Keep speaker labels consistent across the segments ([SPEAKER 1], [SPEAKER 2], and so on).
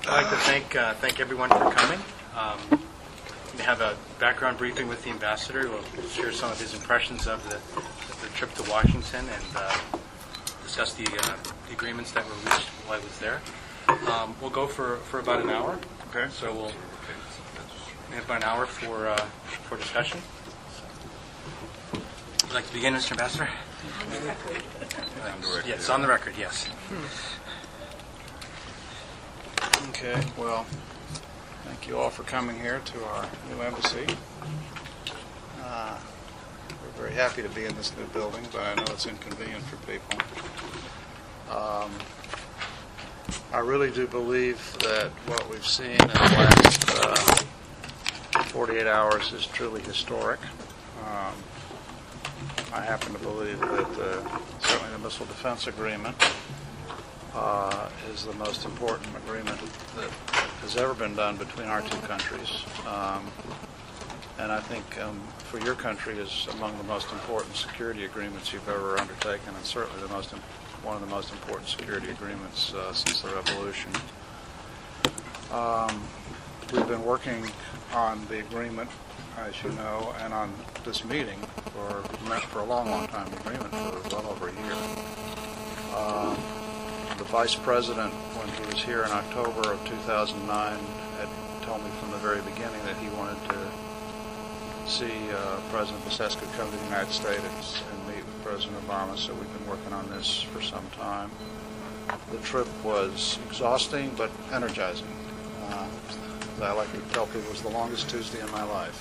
[SPEAKER 1] I'd like to thank everyone for coming. We have a background briefing with the ambassador. We'll share some of his impressions of the trip to Washington and discuss the agreements that were reached while I was there. We'll go for about an hour.
[SPEAKER 2] Okay.
[SPEAKER 1] So we'll have about an hour for discussion. Would you like to begin, Mr. Ambassador? Yes, on the record, yes.
[SPEAKER 2] Okay, well, thank you all for coming here to our new embassy. We're very happy to be in this new building, but I know it's inconvenient for people. I really do believe that what we've seen in the last 48 hours is truly historic. I happen to believe that certainly the Missile Defense Agreement is the most important agreement that has ever been done between our two countries. And I think for your country is among the most important security agreements you've ever undertaken, and certainly one of the most important security agreements since the revolution. We've been working on the agreement, as you know, and on this meeting for a long, long time, the agreement for well over a year. The Vice President, when he was here in October of 2009, had told me from the very beginning that he wanted to see President Băsescu come to the United States and meet with President Obama, so we've been working on this for some time. The trip was exhausting but energizing. I like to tell people it was the longest Tuesday in my life.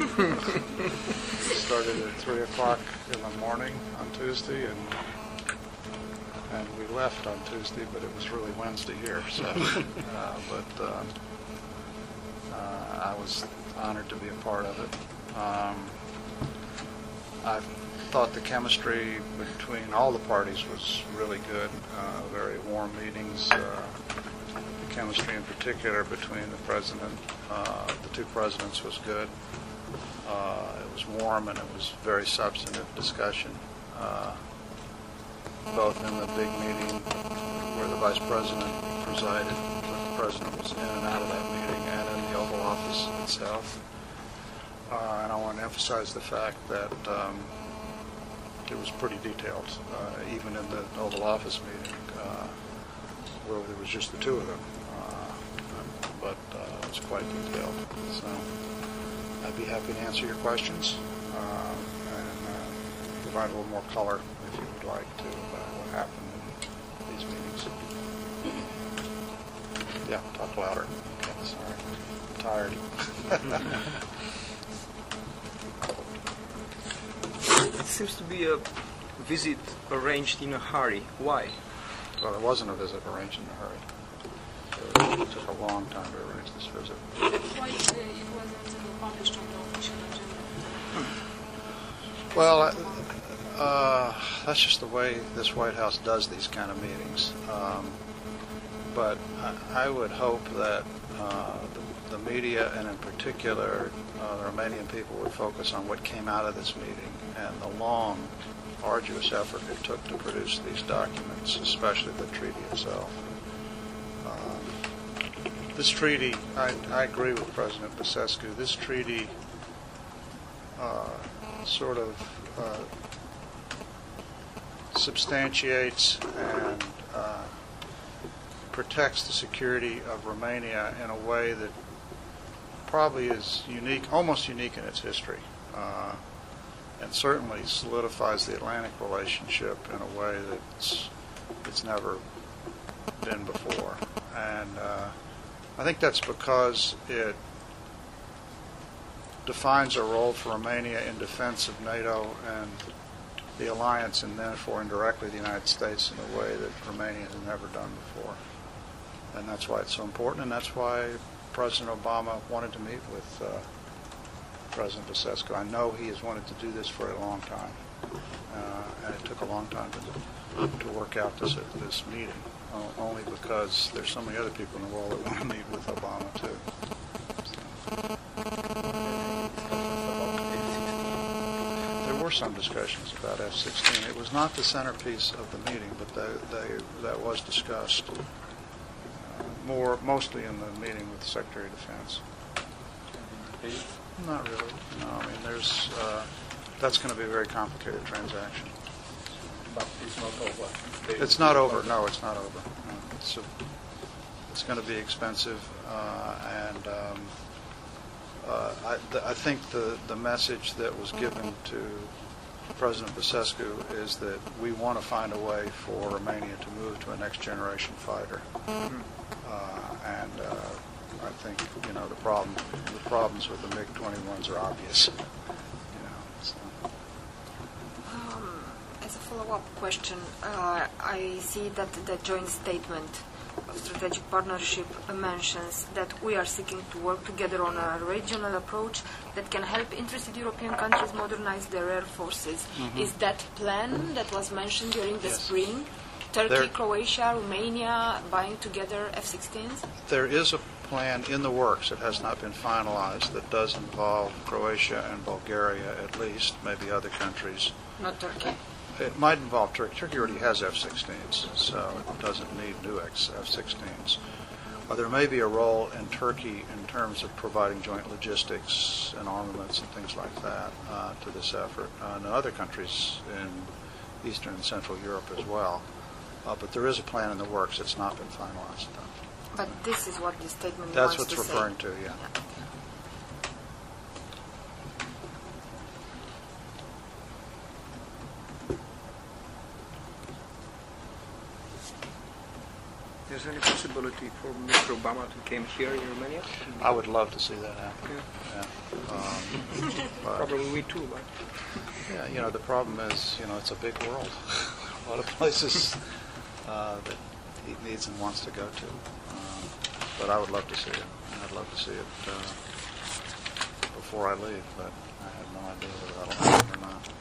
[SPEAKER 2] Started at 3 o'clock in the morning on Tuesday, and we left on Tuesday, but it was really Wednesday here. So, I was honored to be a part of it. I thought the chemistry between all the parties was really good. Very warm meetings. The chemistry in particular between the two presidents was good. It was warm and it was very substantive discussion. Both in the big meeting where the Vice President presided, the President was in and out of that meeting, and in the Oval Office itself. And I want to emphasize the fact that it was pretty detailed, even in the Oval Office meeting, where there was just the two of them. But it was quite detailed. So I'd be happy to answer your questions and provide a little more color, if you would like, to what happened in these meetings. Yeah, talk louder. Okay, sorry. I'm tired.
[SPEAKER 3] It seems to be a visit arranged in a hurry. Why?
[SPEAKER 2] Well, it wasn't a visit arranged in a hurry. It took a long time to arrange this visit.
[SPEAKER 4] Why it wasn't published on the official agenda?
[SPEAKER 2] Well, that's just the way this White House does these kind of meetings. But I would hope that the media, and in particular the Romanian people, would focus on what came out of this meeting and the long, arduous effort it took to produce these documents, especially the treaty itself. This treaty, I agree with President Băsescu, this treaty sort of substantiates and protects the security of Romania in a way that probably is unique, almost unique in its history, and certainly solidifies the Atlantic relationship in a way that it's never been before. And I think that's because it defines a role for Romania in defense of NATO and the alliance, and therefore indirectly the United States, in a way that Romania has never done before. And that's why it's so important, and that's why President Obama wanted to meet with President Băsescu. I know he has wanted to do this for a long time, and it took a long time to work out this meeting, only because there's so many other people in the world that want to meet with Obama too. There were some discussions about F-16. It was not the centerpiece of the meeting, but that was discussed. mostly in the meeting with the Secretary of Defense. Not really. No, I mean, that's going to be a very complicated transaction.
[SPEAKER 5] But it's not over.
[SPEAKER 2] It's not over. No, it's not over. No, it's going to be expensive, and I think the message that was given to President Basescu is that we want to find a way for Romania to move to a next generation fighter, and I think the problems with the MiG-21s are obvious. So.
[SPEAKER 6] As a follow-up question, I see that the joint statement of strategic partnership mentions that we are seeking to work together on a regional approach that can help interested European countries modernize their air forces.
[SPEAKER 2] Mm-hmm.
[SPEAKER 6] Is that plan that was mentioned during the
[SPEAKER 2] Yes.
[SPEAKER 6] spring? Turkey, Croatia, Romania buying together F-16s?
[SPEAKER 2] There is a plan in the works that has not been finalized that does involve Croatia and Bulgaria at least, maybe other countries.
[SPEAKER 6] Not Turkey.
[SPEAKER 2] It might involve Turkey. Turkey already has F-16s, so it doesn't need new F-16s. There may be a role in Turkey in terms of providing joint logistics and armaments and things like that to this effort, and other countries in Eastern and Central Europe as well. But there is a plan in the works. It's not been finalized.
[SPEAKER 6] But this is what the statement
[SPEAKER 2] That's
[SPEAKER 6] wants
[SPEAKER 2] what's
[SPEAKER 6] to say.
[SPEAKER 2] referring to, yeah.
[SPEAKER 3] Is there any possibility for Mr. Obama to come here in Romania?
[SPEAKER 2] I would love to see that happen.
[SPEAKER 3] Yeah.
[SPEAKER 2] Yeah. But,
[SPEAKER 3] Probably we too, but
[SPEAKER 2] yeah, the problem is, it's a big world. A lot of places that he needs and wants to go to. But I would love to see it. I'd love to see it before I leave, but I have no idea whether that'll happen or not.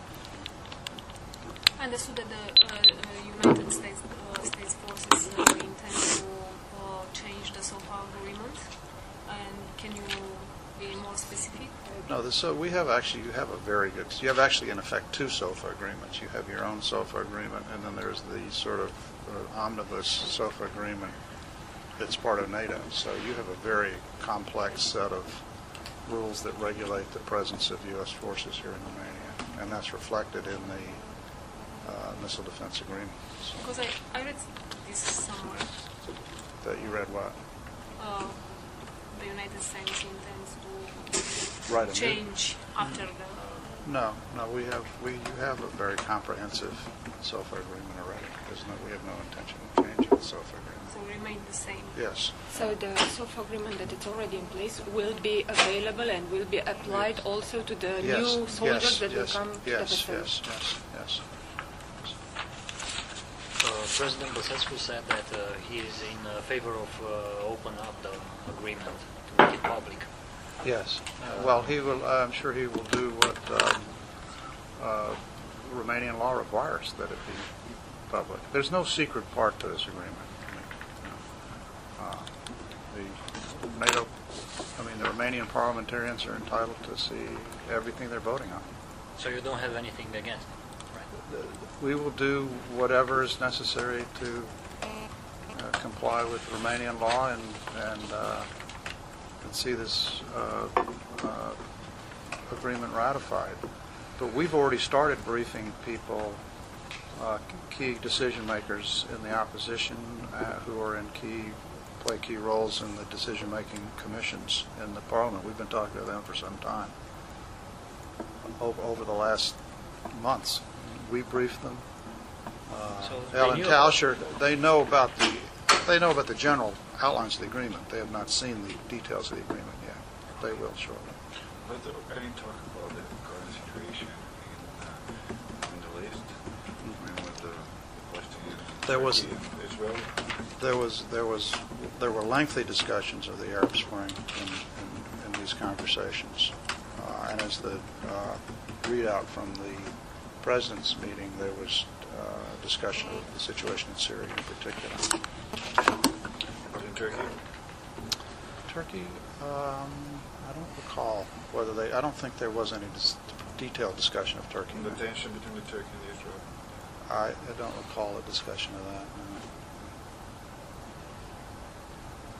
[SPEAKER 4] I understood that the United States forces intend to change the SOFA agreement. And can you be more specific?
[SPEAKER 2] No, you have actually in effect two SOFA agreements. You have your own SOFA agreement, and then there's the sort of omnibus SOFA agreement that's part of NATO. So you have a very complex set of rules that regulate the presence of U.S. forces here in Romania, and that's reflected in the missile defense agreement.
[SPEAKER 4] Because I read this somewhere.
[SPEAKER 2] That you read what?
[SPEAKER 4] The United States intends to
[SPEAKER 2] Right.
[SPEAKER 4] change after the...
[SPEAKER 2] No, you have a very comprehensive SOFA agreement already. We have no intention of changing the SOFA agreement.
[SPEAKER 4] So remain the same.
[SPEAKER 2] Yes.
[SPEAKER 6] So the SOFA agreement that it's already in place will be available and will be applied also to the new soldiers that will come to the facility?
[SPEAKER 2] Yes.
[SPEAKER 7] President Basescu said that he is in favor of opening up the agreement to make it public.
[SPEAKER 2] Yes. Well, I'm sure he will do what Romanian law requires, that it be public. There's no secret part to this agreement. The Romanian parliamentarians are entitled to see everything they're voting on.
[SPEAKER 7] So you don't have anything against it, right?
[SPEAKER 2] We will do whatever is necessary to comply with Romanian law and see this agreement ratified. But we've already started briefing people, key decision makers in the opposition who are play key roles in the decision-making commissions in the parliament. We've been talking to them for some time. Over the last months, we briefed them. Alan Tauscher, they know about the general outlines of the agreement. They have not seen the details of the agreement yet. They will shortly.
[SPEAKER 5] Was there any talk about the current situation in the Middle East? I mean, with the Palestinians,
[SPEAKER 2] There was-
[SPEAKER 5] Israel?
[SPEAKER 2] There were lengthy discussions of the Arab Spring in these conversations, and as the readout from the President's meeting, there was discussion of the situation in Syria in particular.
[SPEAKER 5] But in Turkey?
[SPEAKER 2] Turkey, I don't recall whether I don't think there was any detailed discussion of Turkey.
[SPEAKER 5] The tension between the Turkey and Israel?
[SPEAKER 2] I don't recall a discussion of that. No.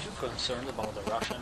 [SPEAKER 7] you concerned about the Russian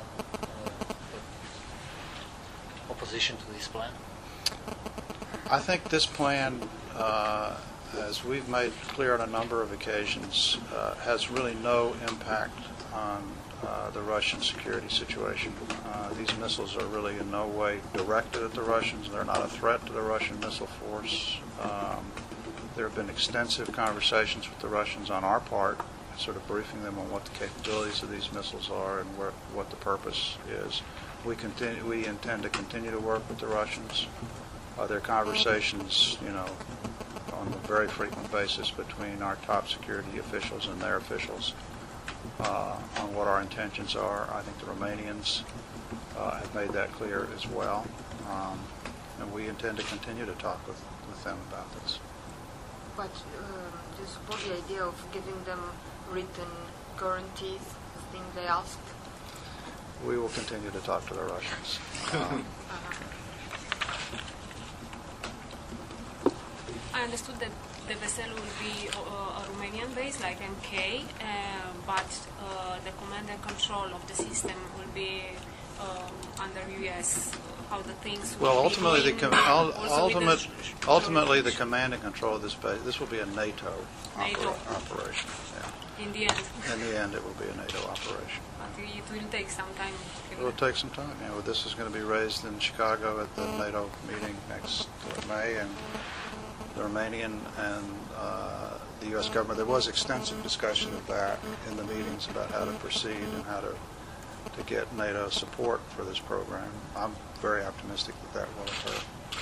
[SPEAKER 7] opposition to this plan?
[SPEAKER 2] I think this plan, as we've made clear on a number of occasions, has really no impact on the Russian security situation. These missiles are really in no way directed at the Russians. They're not a threat to the Russian missile force. There have been extensive conversations with the Russians on our part, sort of briefing them on what the capabilities of these missiles are and what the purpose is. We intend to continue to work with the Russians. There are conversations, on a very frequent basis between our top security officials and their officials on what our intentions are. I think the Romanians have made that clear as well. And we intend to continue to talk with them about this.
[SPEAKER 6] But do you support the idea of giving them written guarantees, the thing they asked?
[SPEAKER 2] We will continue to talk to the Russians.
[SPEAKER 4] I understood that the vessel will be a Romanian base, like MK, but the command and control of the system will be under US. How the things will
[SPEAKER 2] Well,
[SPEAKER 4] be
[SPEAKER 2] ultimately,
[SPEAKER 4] going,
[SPEAKER 2] ultimately, the command and control of this base. This will be a NATO,
[SPEAKER 4] NATO.
[SPEAKER 2] operation. Yeah.
[SPEAKER 4] in the end.
[SPEAKER 2] In the end, it will be a NATO operation.
[SPEAKER 4] But it will take some time.
[SPEAKER 2] It will take some time. This is going to be raised in Chicago at the NATO meeting next May, and the Romanian and the U.S. government. There was extensive discussion of that in the meetings about how to proceed and how to get NATO support for this program. I'm very optimistic that will occur.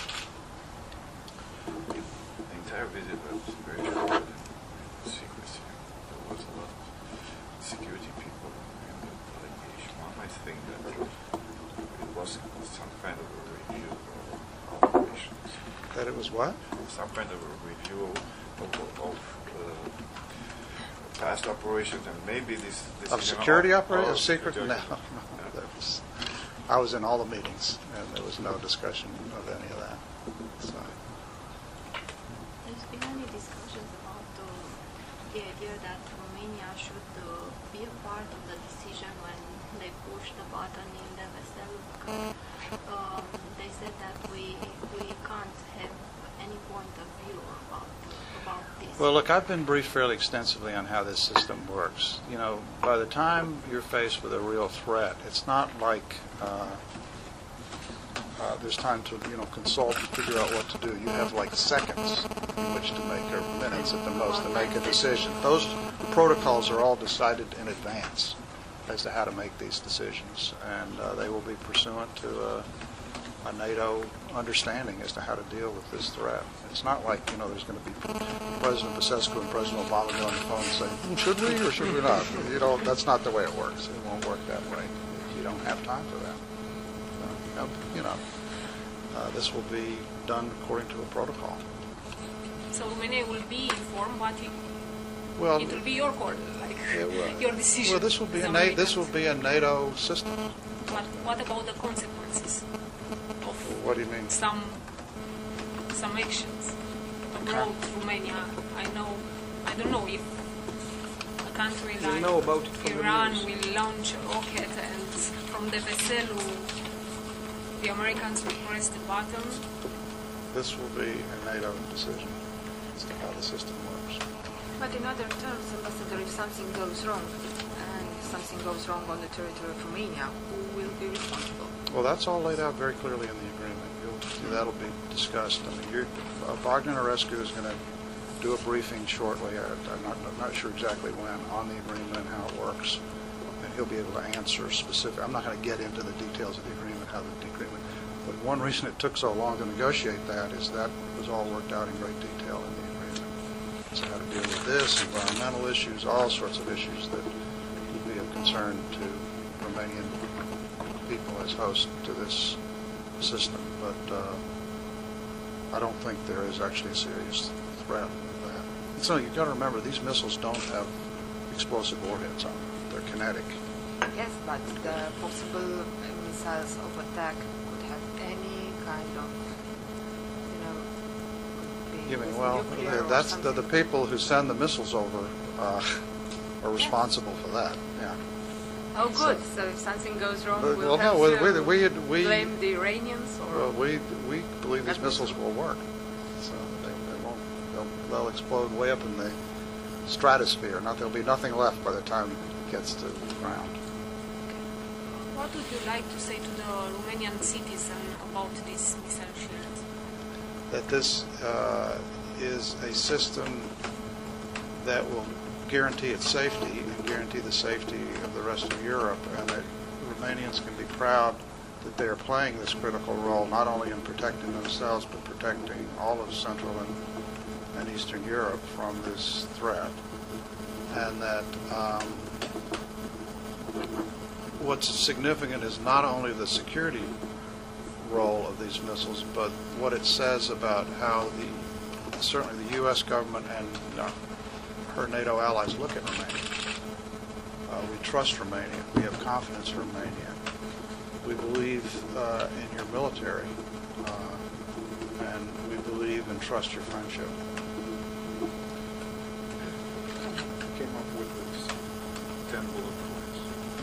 [SPEAKER 5] The entire visit was very short in secrecy. There was a lot of security people in the delegation. One might think that it was some kind of a review of operations.
[SPEAKER 2] That it was what?
[SPEAKER 5] Some kind of a review of past operations, and maybe this
[SPEAKER 2] Of
[SPEAKER 5] is
[SPEAKER 2] security
[SPEAKER 5] an
[SPEAKER 2] operations? Secret?
[SPEAKER 5] security.
[SPEAKER 2] No. I was in all the meetings, and there was no discussion of any of that. So.
[SPEAKER 8] There's been any discussions about the idea that Romania should be a part of the decision when they push the button in the vessel? Because they said that we can't have any point of view about this.
[SPEAKER 2] Well, look, I've been briefed fairly extensively on how this system works. By the time you're faced with a real threat, it's not like there's time to, consult and figure out what to do. You have like seconds in which to make, or minutes at the most, to make a decision. Those protocols are all decided in advance as to how to make these decisions, and they will be pursuant to a NATO understanding as to how to deal with this threat. It's not like, there's going to be President Basescu and President Obama going on the phone saying, should we or should we not? That's not the way it works. It won't work that way. You don't have time for that. This will be done according to a protocol.
[SPEAKER 4] So Romania will be informed, but it
[SPEAKER 2] Well,
[SPEAKER 4] will be your call, like
[SPEAKER 2] it will.
[SPEAKER 4] your decision.
[SPEAKER 2] Well, this will be a NATO system.
[SPEAKER 4] But what about the consequences of
[SPEAKER 2] What do you mean?
[SPEAKER 4] some actions abroad Romania? I don't know if a country
[SPEAKER 3] You
[SPEAKER 4] like
[SPEAKER 3] know about it from the
[SPEAKER 4] Iran
[SPEAKER 3] news.
[SPEAKER 4] will launch a rocket and from the vessel the Americans will press the button.
[SPEAKER 2] This will be a NATO decision as to how the system works.
[SPEAKER 6] But in other terms, Ambassador, if something goes wrong, and something goes wrong on the territory of Romania, who will be responsible?
[SPEAKER 2] Well, that's all laid out very clearly in the agreement. That'll be discussed. Bogdan Orescu is going to do a briefing shortly. I'm not sure exactly when, on the agreement and how it works. And he'll be able to answer specific. I'm not going to get into the details of the agreement, But one reason it took so long to negotiate that is that was all worked out in great detail in the agreement. So how to deal with this, environmental issues, all sorts of issues that will be of concern to Romanian people as host to this system. But I don't think there is actually a serious threat of that. So you've got to remember, these missiles don't have explosive warheads on them. They're kinetic.
[SPEAKER 6] Yes, but the possible missiles of attack could have any kind of, could be
[SPEAKER 2] You mean,
[SPEAKER 6] with
[SPEAKER 2] well,
[SPEAKER 6] nuclear or
[SPEAKER 2] that's the
[SPEAKER 6] something.
[SPEAKER 2] people who send the missiles over are responsible for that. Yeah.
[SPEAKER 6] Oh, good. So if something goes wrong,
[SPEAKER 2] Well,
[SPEAKER 6] we'll
[SPEAKER 2] no,
[SPEAKER 6] have
[SPEAKER 2] we-
[SPEAKER 6] to
[SPEAKER 2] we-
[SPEAKER 6] blame the Iranians, or
[SPEAKER 2] Well, we believe these missiles will work. So they won't. They'll explode way up in the stratosphere. There'll be nothing left by the time it gets to the ground.
[SPEAKER 4] What would you like to say to the Romanian citizen about these missile shields?
[SPEAKER 2] That this is a system that will guarantee its safety and guarantee the safety of the rest of Europe, and that Romanians can be proud that they are playing this critical role, not only in protecting themselves, but protecting all of Central and Eastern Europe from this threat. And that what's significant is not only the security role of these missiles, but what it says about how certainly the U.S. government and her NATO allies look at Romania. We trust Romania. We have confidence in Romania. We believe in your military, and we believe and trust your friendship.
[SPEAKER 5] Came up with this 10 bullet points.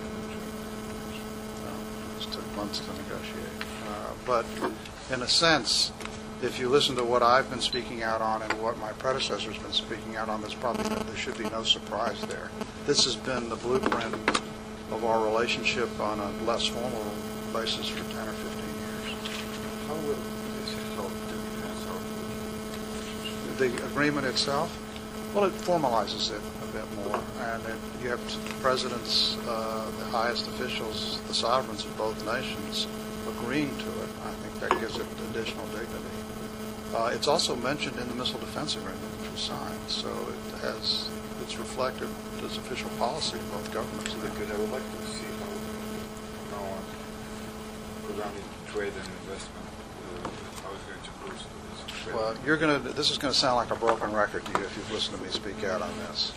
[SPEAKER 2] It took months to negotiate. But in a sense, if you listen to what I've been speaking out on and what my predecessor's been speaking out on, there should be no surprise there. This has been the blueprint of our relationship on a less formal basis for 10 or 15 years.
[SPEAKER 5] How will this help to enhance our relationship?
[SPEAKER 2] The agreement itself, well, it formalizes it a bit more, and you have presidents, the highest officials, the sovereigns of both nations agreeing to it. I think that gives it additional dignity. It's also mentioned in the Missile Defense Agreement, which was signed, so it's reflected as official policy of both governments.
[SPEAKER 5] Because I would like to see how from now on programming trade and investment, how it's going to boost this trade.
[SPEAKER 2] Well, this is going to sound like a broken record to you if you've listened to me speak out on this.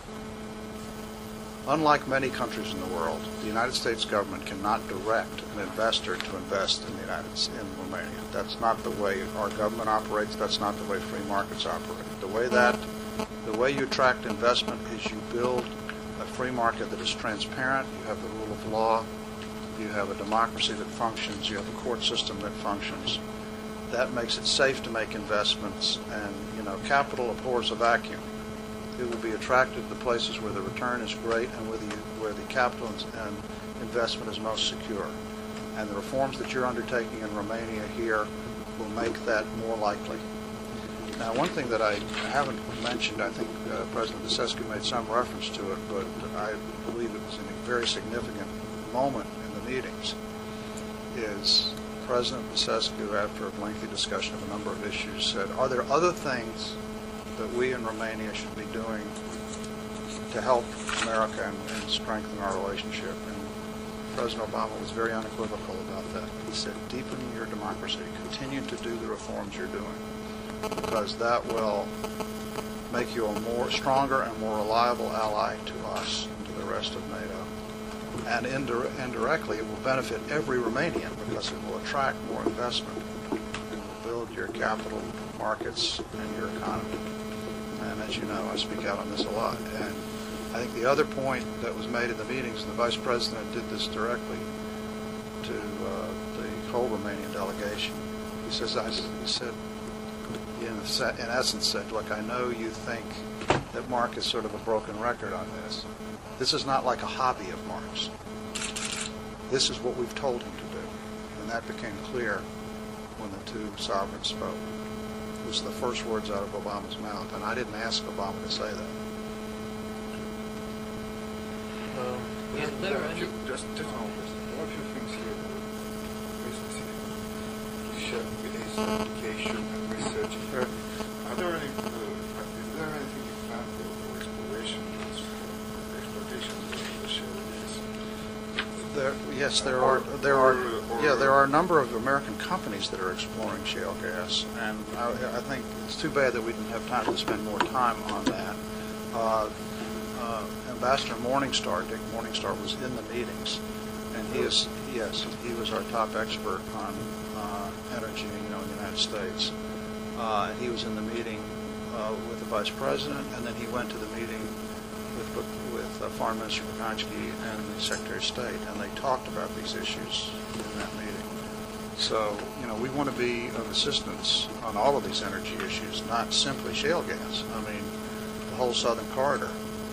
[SPEAKER 2] Unlike many countries in the world, the United States government cannot direct an investor to invest in in Romania. That's not the way our government operates. That's not the way free markets operate. The way you attract investment is you build a free market that is transparent. You have the rule of law. You have a democracy that functions. You have a court system that functions. That makes it safe to make investments. And capital abhors a vacuum. It will be attracted to places where the return is great and where the capital and investment is most secure. And the reforms that you're undertaking in Romania here will make that more likely. Now, one thing that I haven't mentioned, I think President Băsescu made some reference to it, but I believe it was a very significant moment in the meetings, is President Băsescu, after a lengthy discussion of a number of issues, said, are there other things that we in Romania should be doing to help America and strengthen our relationship? And President Obama was very unequivocal about that. He said, deepen your democracy, continue to do the reforms you're doing, because that will make you a stronger and more reliable ally to us and to the rest of NATO. And indirectly, it will benefit every Romanian because it will attract more investment. It will build your capital markets and your economy. And as you know, I speak out on this a lot. And I think the other point that was made in the meetings, and the Vice President did this directly to the whole Romanian delegation, he said, in essence said, look, I know you think that Mark is sort of a broken record on this. This is not like a hobby of Mark's. This is what we've told him to do. And that became clear when the two sovereigns spoke. It was the first words out of Obama's mouth, and I didn't ask Obama to say that.
[SPEAKER 5] Just a few things here. Very specific. Share with his education and research.
[SPEAKER 2] Sure.
[SPEAKER 5] Is there anything example or exploration of the share
[SPEAKER 2] Yes, there are a number of American companies that are exploring shale gas, and I think it's too bad that we didn't have time to spend more time on that. Ambassador Morningstar, Dick Morningstar, was in the meetings, and he was our top expert on energy, in the United States. He was in the meeting with the Vice President, and then he went to the meeting with Foreign Minister Pakonski and the Secretary of State, and they talked about these issues in that meeting. So, we want to be of assistance on all of these energy issues, not simply shale gas. I mean, the whole Southern Corridor.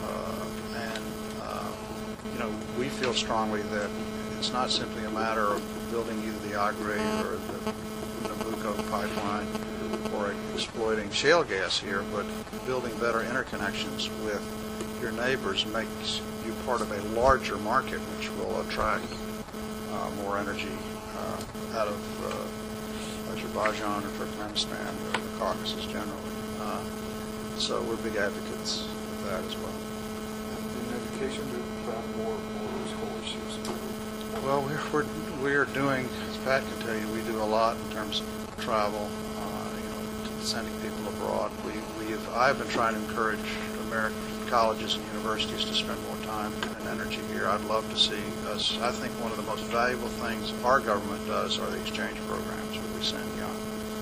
[SPEAKER 2] We feel strongly that it's not simply a matter of building either the Agri or the Nabucco pipeline or exploiting shale gas here, but building better interconnections with your neighbors makes you part of a larger market, which will attract more energy out of Azerbaijan or Turkmenistan or the Caucasus generally. So we're big advocates of that as well.
[SPEAKER 5] In education, do you have more scholarships?
[SPEAKER 2] Well, we're doing, as Pat can tell you, we do a lot in terms of travel, sending people abroad. I've been trying to encourage American colleges and universities to spend more time and energy here. I'd love to see us. I think one of the most valuable things our government does are the exchange programs where we send young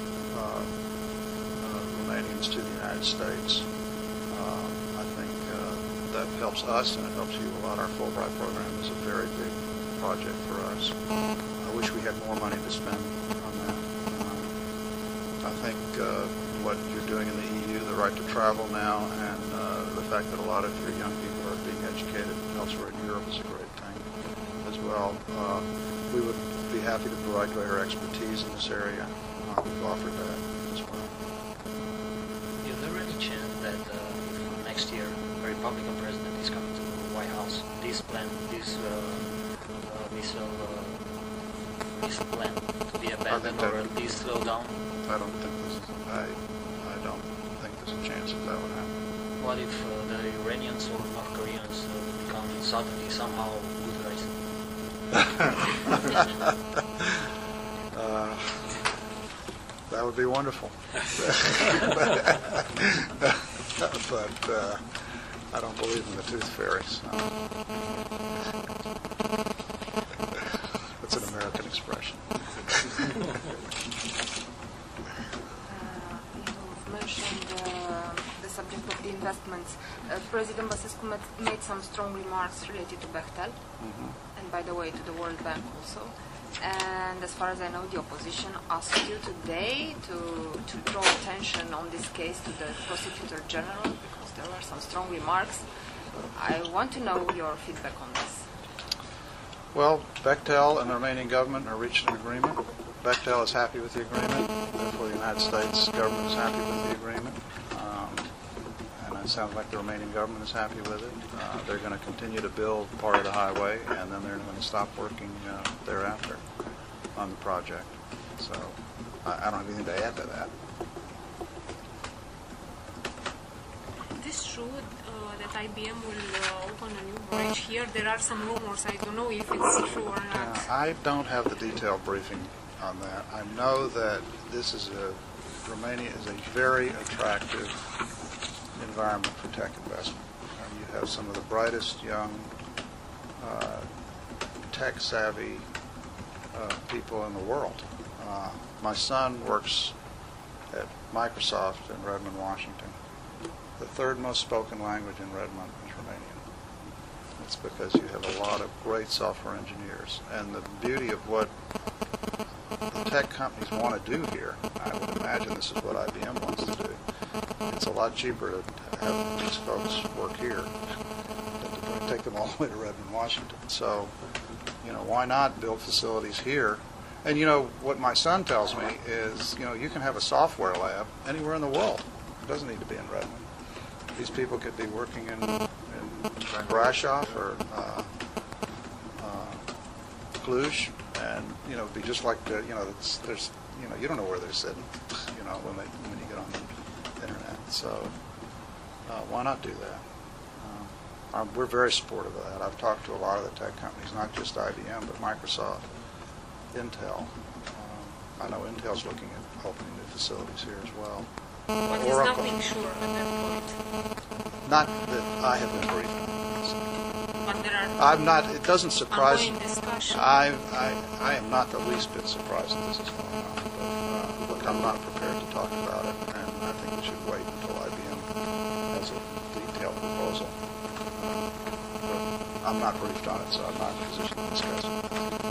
[SPEAKER 2] Romanians to the United States. I think that helps us and it helps you a lot. Our Fulbright program is a very big project for us. I wish we had more money to spend on that. I think what you're doing in the EU, the right to travel now, and the fact that a lot of your young people are being educated elsewhere in Europe is a great thing as well. We would be happy to provide greater expertise in this area. We've offered that as well.
[SPEAKER 7] Is there any chance that next year a Republican president is coming to the White House? This plan to be abandoned or at least slow down?
[SPEAKER 2] I don't think there's a chance that would happen.
[SPEAKER 7] What if the Iranians or North Koreans become suddenly somehow good guys?
[SPEAKER 2] That would be wonderful. But I don't believe in the tooth fairies. That's an American expression.
[SPEAKER 6] You've mentioned the subject of the investments. President Basescu made some strong remarks related to Bechtel, and by the way, to the World Bank also. And as far as I know, the opposition asked you today to draw attention on this case to the Prosecutor General because there were some strong remarks. I want to know your feedback on this.
[SPEAKER 2] Well, Bechtel and the Romanian government are reaching an agreement. Bechtel is happy with the agreement. Therefore, the United States government is happy with the agreement. And it sounds like the Romanian government is happy with it. They're going to continue to build part of the highway, and then they're going to stop working thereafter on the project. So I don't have anything to add to that.
[SPEAKER 4] Is this true that IBM will open a new branch here? There are some rumors. I don't know if it's true or not.
[SPEAKER 2] I don't have the detailed briefing on that. I know that Romania is a very attractive environment for tech investment. You have some of the brightest young tech-savvy people in the world. My son works at Microsoft in Redmond, Washington. The third most spoken language in Redmond is Romanian. It's because you have a lot of great software engineers. And the beauty of what the tech companies want to do here, I would imagine this is what IBM wants to do. It's a lot cheaper to have these folks work here than to take them all the way to Redmond, Washington. So, why not build facilities here? And, what my son tells me is, you can have a software lab anywhere in the world. It doesn't need to be in Redmond. These people could be working in Brasov or Cluj, and, be just like there's, you don't know where they're sitting, when you get on the internet. So why not do that? We're very supportive of that. I've talked to a lot of the tech companies, not just IBM, but Microsoft, Intel. I know Intel's looking at opening new facilities here as well.
[SPEAKER 4] But there's nothing sure at that point.
[SPEAKER 2] Not that I have been briefed.
[SPEAKER 4] But there are
[SPEAKER 2] I'm not. It doesn't surprise me.
[SPEAKER 4] ongoing discussion.
[SPEAKER 2] I am not the least bit surprised that this is going on. But look, I'm not prepared to talk about it, and I think we should wait until IBM has a detailed proposal. But I'm not briefed on it, so I'm not in a position to discuss it.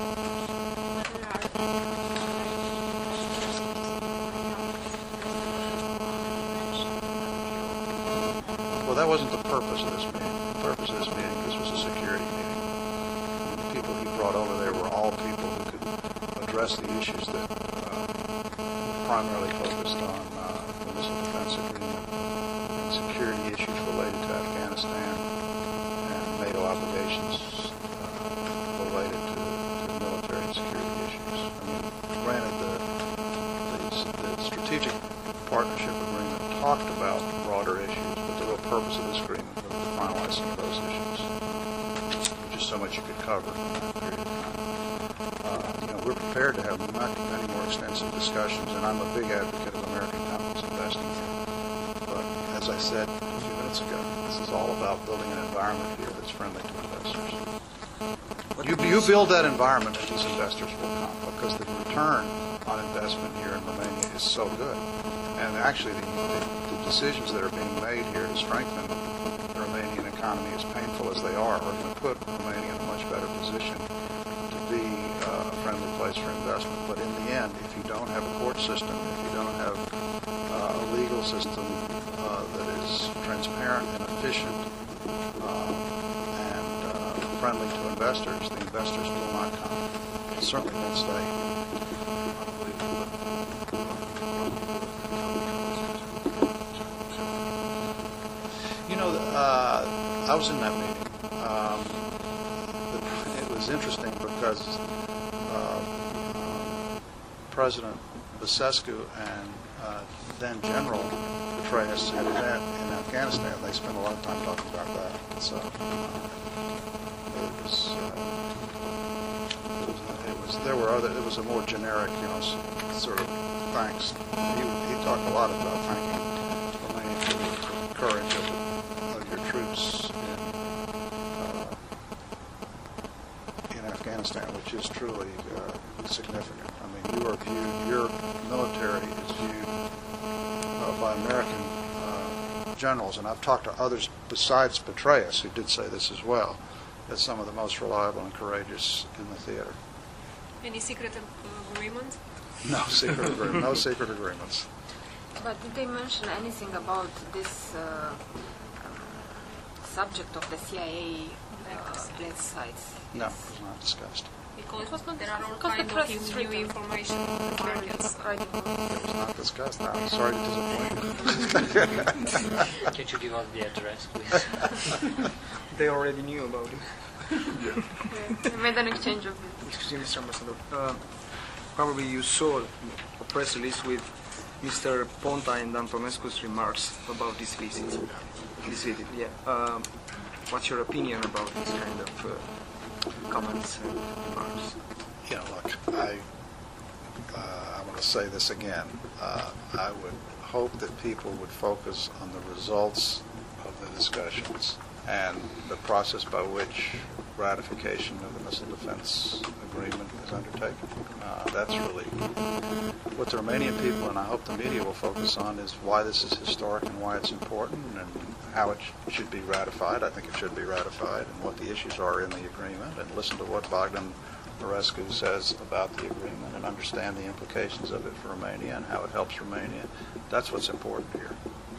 [SPEAKER 2] Well, that wasn't the purpose of this meeting. The purpose of this meeting, this was a security meeting. The people he brought over there were all people who could address the issues that primarily focused on the missile defense agreement and security issues related to Afghanistan and NATO obligations related to military and security issues. I mean, granted, the strategic partnership agreement talked about broader issues, but the real purpose of this agreement was to finalize some of those issues. Just so much you could cover in that period of time. We're prepared to have many more extensive discussions, and I'm a big advocate of American companies investing here. But as I said a few minutes ago, this is all about building an environment here that's friendly to investors. You build that environment, and these investors will come, because the return on investment here in Romania is so good. And actually, the decisions that are being made here to strengthen the Romanian economy, as painful as they are going to put Romania in a much better position to be a friendly place for investment. But in the end, if you don't have a court system, if you don't have a legal system that is transparent and efficient and friendly to investors, the investors will not come. They certainly won't stay. I was in that meeting. It was interesting because President Basescu and then General Petraeus had met in Afghanistan. They spent a lot of time talking about that. So it was a more generic, sort of thanks. He talked a lot about thanking Romania for the courage of your troops in Afghanistan, which is truly significant. I mean, your military is viewed by American generals, and I've talked to others besides Petraeus who did say this as well, as some of the most reliable and courageous in the theater.
[SPEAKER 4] Any secret agreement?
[SPEAKER 2] No secret agreement. No secret agreements.
[SPEAKER 6] But did they mention anything about this subject of the CIA black sites?
[SPEAKER 2] No, it was not discussed.
[SPEAKER 4] Because there are all kinds of new information on the markets.
[SPEAKER 2] It was not discussed. I'm sorry to disappoint you.
[SPEAKER 7] Can you give us the address, please?
[SPEAKER 3] They already knew about it.
[SPEAKER 6] They made an exchange of
[SPEAKER 3] Excuse me, Mr. Ambassador. Probably you saw a press release with Mr. Ponta and Antonescu's remarks about this visit. Yeah. What's your opinion about this kind of comments and remarks?
[SPEAKER 2] Look, I want to say this again. I would hope that people would focus on the results of the discussions and the process by which ratification of the Missile Defense Agreement is undertaken. That's really what the Romanian people, and I hope the media will focus on, is why this is historic and why it's important and how it should be ratified. I think it should be ratified, and what the issues are in the agreement, and listen to what Bogdan Orescu says about the agreement and understand the implications of it for Romania and how it helps Romania. That's what's important here.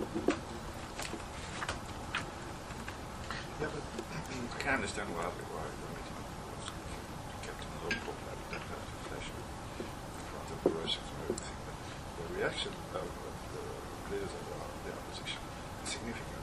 [SPEAKER 5] Yeah, but I can understand why the meeting was kept in low profile that kind of fashion in front of the Russians and everything. But the reaction of the leaders of the opposition is significant.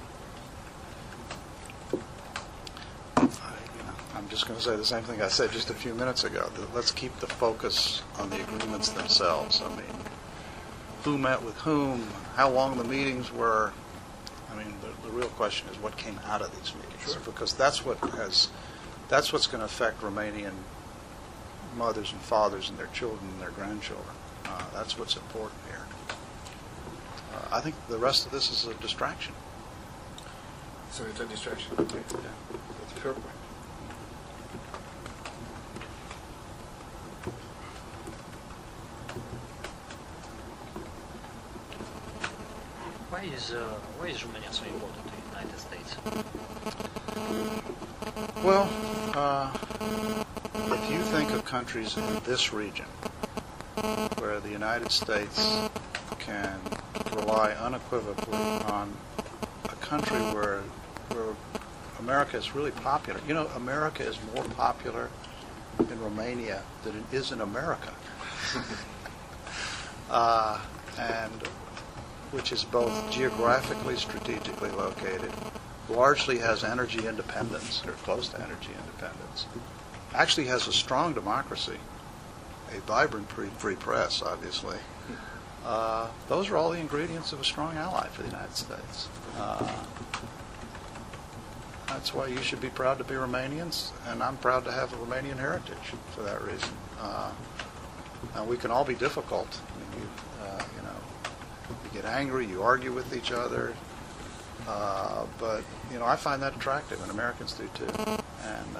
[SPEAKER 2] I'm just going to say the same thing I said just a few minutes ago. Let's keep the focus on the agreements themselves. I mean, who met with whom, how long the meetings were. I mean, the real question is what came out of these meetings,
[SPEAKER 5] Sure.
[SPEAKER 2] because that's what's going to affect Romanian mothers and fathers and their children and their grandchildren. That's what's important here. I think the rest of this is a distraction.
[SPEAKER 5] So it's a distraction. Okay.
[SPEAKER 2] Yeah.
[SPEAKER 5] That's a fair point.
[SPEAKER 7] Why is Romania so important to the United States?
[SPEAKER 2] Well, If you think of countries in this region where the United States can rely unequivocally on a country where America is really popular. You know, America is more popular in Romania than it is in America. And which is both geographically, strategically located, largely has energy independence, or close to energy independence, actually has a strong democracy, a vibrant free press, obviously. Those are all the ingredients of a strong ally for the United States. That's why you should be proud to be Romanians, and I'm proud to have a Romanian heritage for that reason. Now, we can all be difficult. I mean, you get angry, you argue with each other, but I find that attractive, and Americans do too. And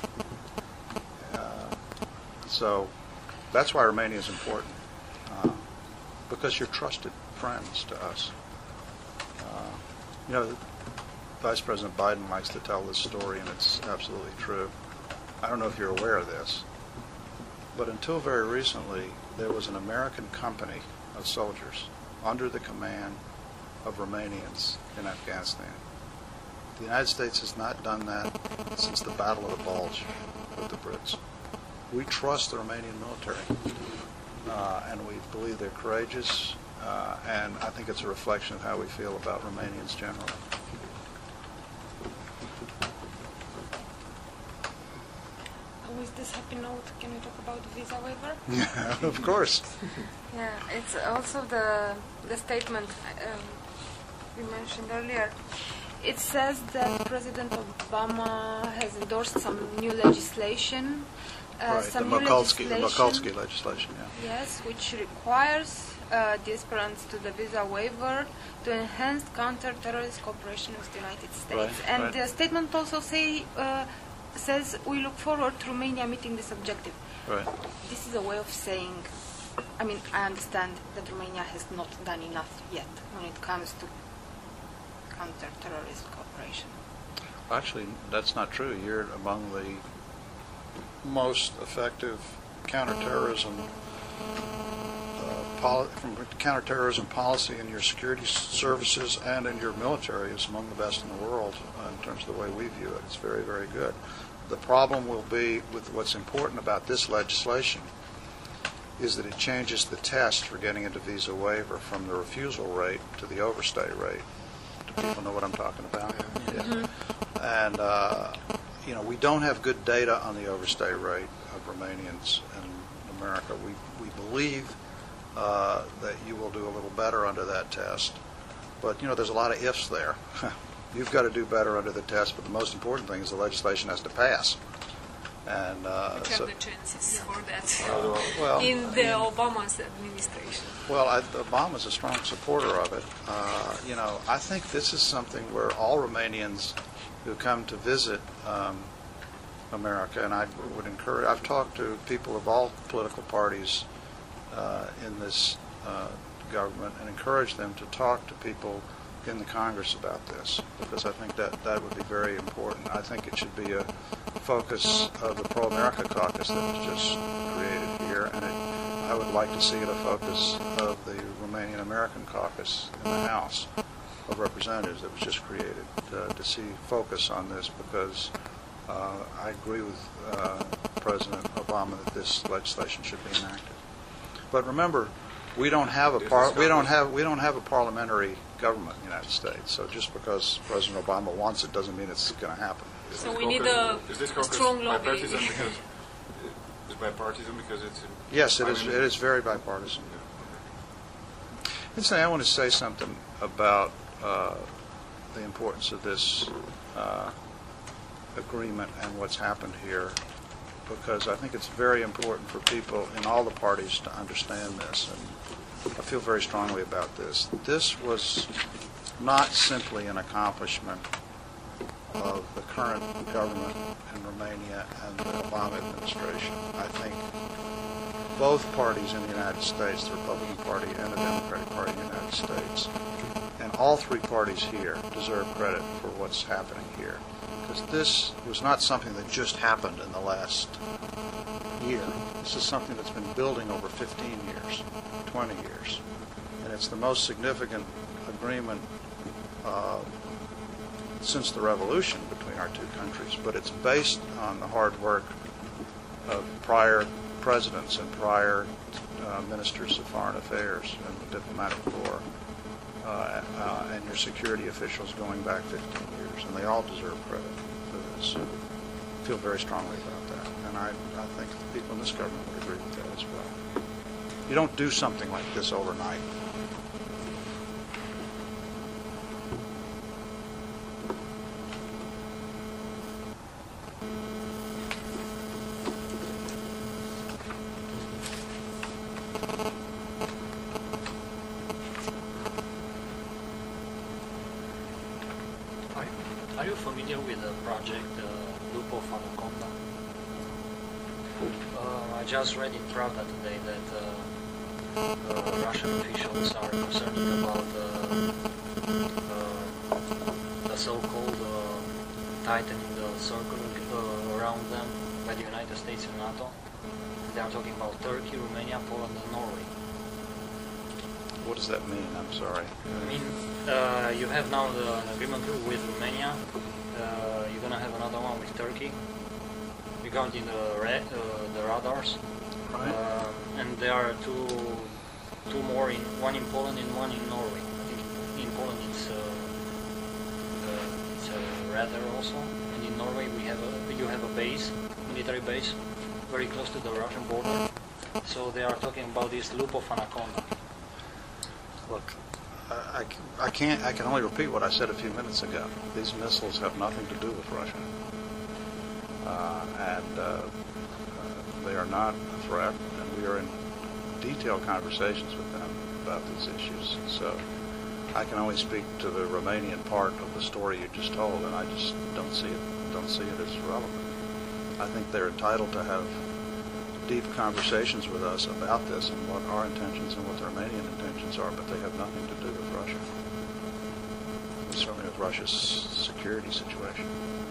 [SPEAKER 2] so that's why Romania is important, because you're trusted friends to us. Vice President Biden likes to tell this story, and it's absolutely true. I don't know if you're aware of this, but until very recently, there was an American company of soldiers under the command of Romanians in Afghanistan. The United States has not done that since the Battle of the Bulge with the Brits. We trust the Romanian military, and we believe they're courageous, and I think it's a reflection of how we feel about Romanians generally.
[SPEAKER 6] With this happy note, can we talk about the visa waiver?
[SPEAKER 2] Yeah, of course.
[SPEAKER 6] Yeah, it's also the statement we mentioned earlier. It says that President Obama has endorsed some new legislation.
[SPEAKER 2] Right, the Mikulski legislation, yeah.
[SPEAKER 6] Yes, which requires the aspirants to the visa waiver to enhance counter-terrorist cooperation with the United States.
[SPEAKER 2] Right,
[SPEAKER 6] and
[SPEAKER 2] right.
[SPEAKER 6] the statement also says we look forward to Romania meeting this objective.
[SPEAKER 2] Right.
[SPEAKER 6] This is a way of saying, I understand that Romania has not done enough yet when it comes to counter-terrorist cooperation.
[SPEAKER 2] Actually, that's not true. You're among the most effective counterterrorism counterterrorism policy in your security services and in your military is among the best in the world in terms of the way we view it. It's very, very good. The problem will be with what's important about this legislation is that it changes the test for getting into visa waiver from the refusal rate to the overstay rate. Do people know what I'm talking about? Yeah. And, we don't have good data on the overstay rate of Romanians in America. We believe that you will do a little better under that test. But, there's a lot of ifs there. You've got to do better under the test, but the most important thing is the legislation has to pass. And
[SPEAKER 4] What are the chances for that
[SPEAKER 2] well,
[SPEAKER 4] in the Obama's administration?
[SPEAKER 2] Well, Obama's a strong supporter of it. I think this is something where all Romanians who come to visit America, and I would encourage, I've talked to people of all political parties in this government and encourage them to talk to people in the Congress about this, because I think that would be very important. I think it should be a focus of the Pro-America Caucus that was just created here, and I would like to see it a focus of the Romanian American Caucus in the House of Representatives that was just created, to see focus on this, because I agree with President Obama that this legislation should be enacted. But remember, we don't have a parliamentary government in the United States. So just because President Obama wants it doesn't mean it's going to happen.
[SPEAKER 4] So we need a strong lobby.
[SPEAKER 5] Bipartisan because it's
[SPEAKER 2] Yes, it is. It is very bipartisan. Incidentally, I want to say something about the importance of this agreement and what's happened here, because I think it's very important for people in all the parties to understand this, and I feel very strongly about this. This was not simply an accomplishment of the current government in Romania and the Obama administration. I think both parties in the United States, the Republican Party and the Democratic Party in the United States, and all three parties here deserve credit for what's happening here, because this was not something that just happened in the last year. This is something that's been building over 15 years, 20 years. And it's the most significant agreement since the revolution between our two countries. But it's based on the hard work of prior presidents and prior ministers of foreign affairs and the diplomatic corps and your security officials going back 15 years. And they all deserve credit for this. I feel very strongly about that. And I think the people in this government would agree with that as well. You don't do something like this overnight.
[SPEAKER 7] Are you familiar with the project Loop of Anaconda? I just read in Pravda today that Russian officials are concerned about the so-called tightening the circle around them by the United States and NATO. They are talking about Turkey, Romania, Poland, and Norway.
[SPEAKER 2] What does that mean? I'm sorry.
[SPEAKER 7] I mean, you have now an agreement with Romania. You're gonna have another one with Turkey regarding the radars.
[SPEAKER 2] Right.
[SPEAKER 7] And there are two more, one in Poland and one in Norway. I think in Poland it's a radar also, and in Norway you have a base, military base, very close to the Russian border. So they are talking about this Loop of Anaconda.
[SPEAKER 2] Look, I can only repeat what I said a few minutes ago. These missiles have nothing to do with Russia. They are not a threat, and we are in detailed conversations with them about these issues. So I can only speak to the Romanian part of the story you just told, and I just don't see it as relevant. I think they're entitled to have deep conversations with us about this and what our intentions and what the Romanian intentions are, but they have nothing to do with Russia. Certainly with Russia's security situation.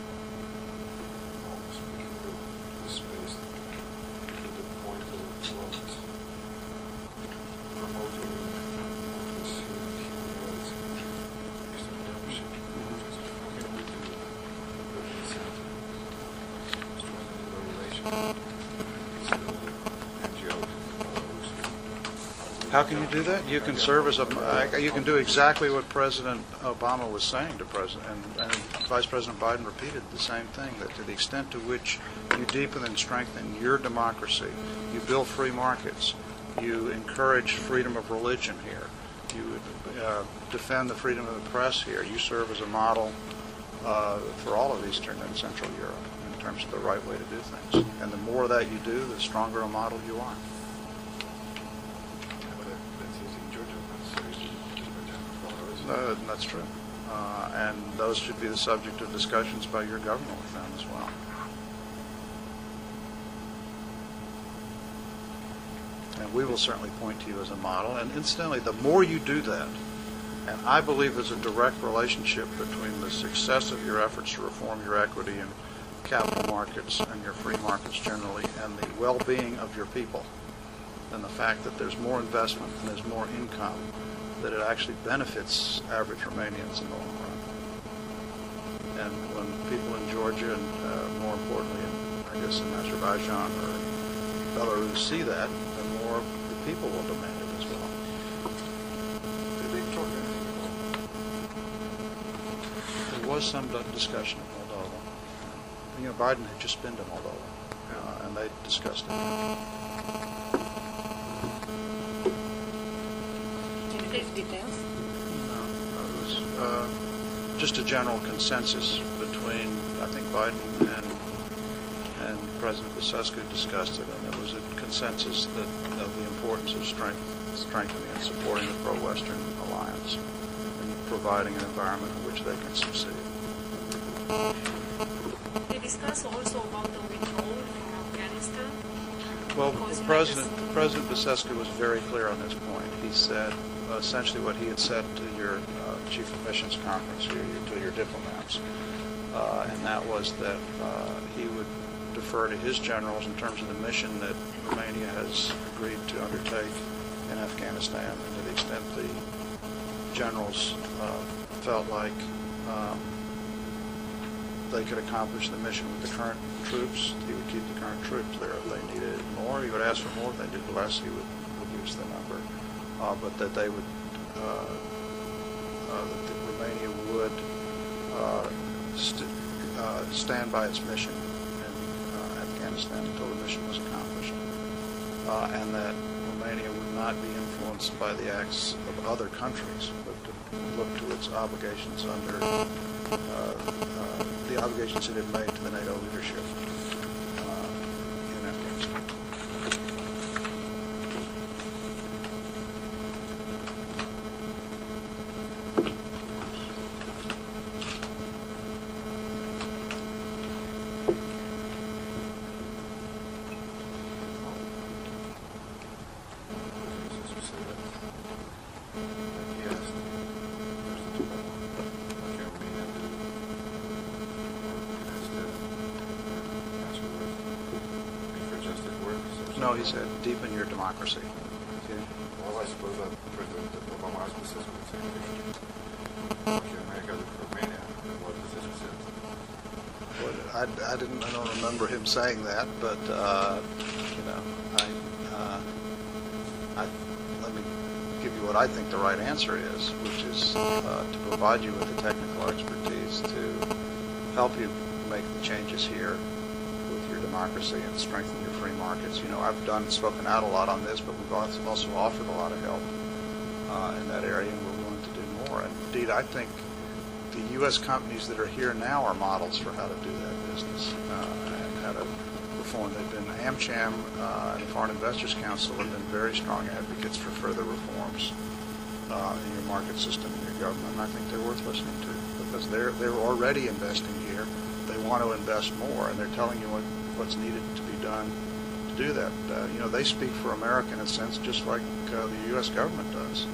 [SPEAKER 2] How can you do that? You can serve as you can do exactly what President Obama was saying to President, and Vice President Biden repeated the same thing, that to the extent to which you deepen and strengthen your democracy, you build free markets, you encourage freedom of religion here, you defend the freedom of the press here, you serve as a model for all of Eastern and Central Europe in terms of the right way to do things. And the more that you do, the stronger a model you are. That's true. And those should be the subject of discussions by your government with them as well. And we will certainly point to you as a model. And incidentally, the more you do that, and I believe there's a direct relationship between the success of your efforts to reform your equity and capital markets and your free markets generally and the well-being of your people, and the fact that there's more investment and there's more income, that it actually benefits average Romanians in the long run. And when people in Georgia and more importantly, I guess in Azerbaijan or Belarus see that, then more the people will demand it as well.
[SPEAKER 5] Did they talk anything about?
[SPEAKER 2] There was some discussion of Moldova. You know, Biden had just been to Moldova, and they discussed it.
[SPEAKER 6] Details?
[SPEAKER 2] No, it was just a general consensus between, I think, Biden and President Basescu discussed it, and there was a consensus of the importance of strengthening and supporting the pro-Western alliance and providing an environment in which they can succeed.
[SPEAKER 4] They discuss also about the withdrawal from Afghanistan.
[SPEAKER 2] Well, President Basescu was very clear on this point. He said essentially what he had said to your chief of missions conference, to your diplomats, and that was that he would defer to his generals in terms of the mission that Romania has agreed to undertake in Afghanistan, and to the extent the generals felt like they could accomplish the mission with the current troops, he would keep the current troops there. If they needed more, he would ask for more. If they needed less, he would reduce the number. But that they would, that Romania would stand by its mission in Afghanistan until the mission was accomplished, and that Romania would not be influenced by the acts of other countries, but to look to its obligations under the obligations it had made to the NATO leadership in Afghanistan. No, he said, deepen your democracy. Okay.
[SPEAKER 5] Well, I suppose that President Obama asked the same question. What can America do for Romania? And what does this say?
[SPEAKER 2] I don't remember him saying that, but let me give you what I think the right answer is, which is to provide you with the technical expertise to help you make the changes here with your democracy and strengthen your free markets. I've spoken out a lot on this, but we've also offered a lot of help in that area, and we're willing to do more. And indeed, I think the U.S. companies that are here now are models for how to do that business and how to reform. They've been AmCham and the Foreign Investors Council have been very strong advocates for further reforms in your market system and your government, and I think they're worth listening to, because they're already investing here. They want to invest more, and they're telling you what's needed to be done to do that. They speak for America in a sense, just like the U.S. government does.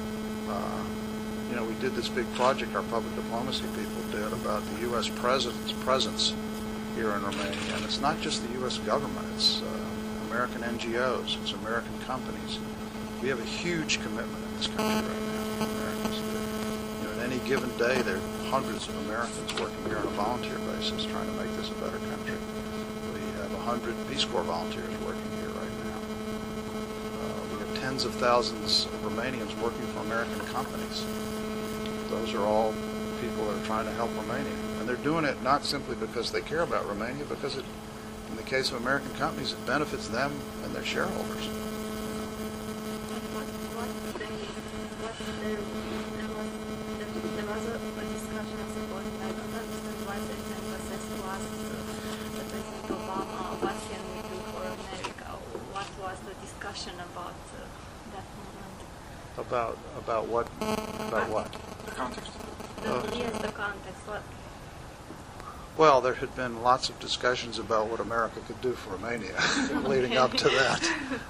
[SPEAKER 2] We did this big project, our public diplomacy people did, about the U.S. presence here in Romania, and it's not just the U.S. government, it's American NGOs, it's American companies. We have a huge commitment in this country right now, Americans. On any given day, there are hundreds of Americans working here on a volunteer basis trying to make this a better country. We have 100 Peace Corps volunteers working here right now. We have tens of thousands of Romanians working for American companies. Those are all people that are trying to help Romania. And they're doing it not simply because they care about Romania, because in the case of American companies, it benefits them and their shareholders.
[SPEAKER 8] There was a discussion, I suppose, I don't understand why the emphasis was the President Obama, what can we do for America? What was the discussion about that moment?
[SPEAKER 2] About what? About what?
[SPEAKER 5] The context.
[SPEAKER 8] Yes, the context. What?
[SPEAKER 2] Well, there had been lots of discussions about what America could do for Romania leading up to that.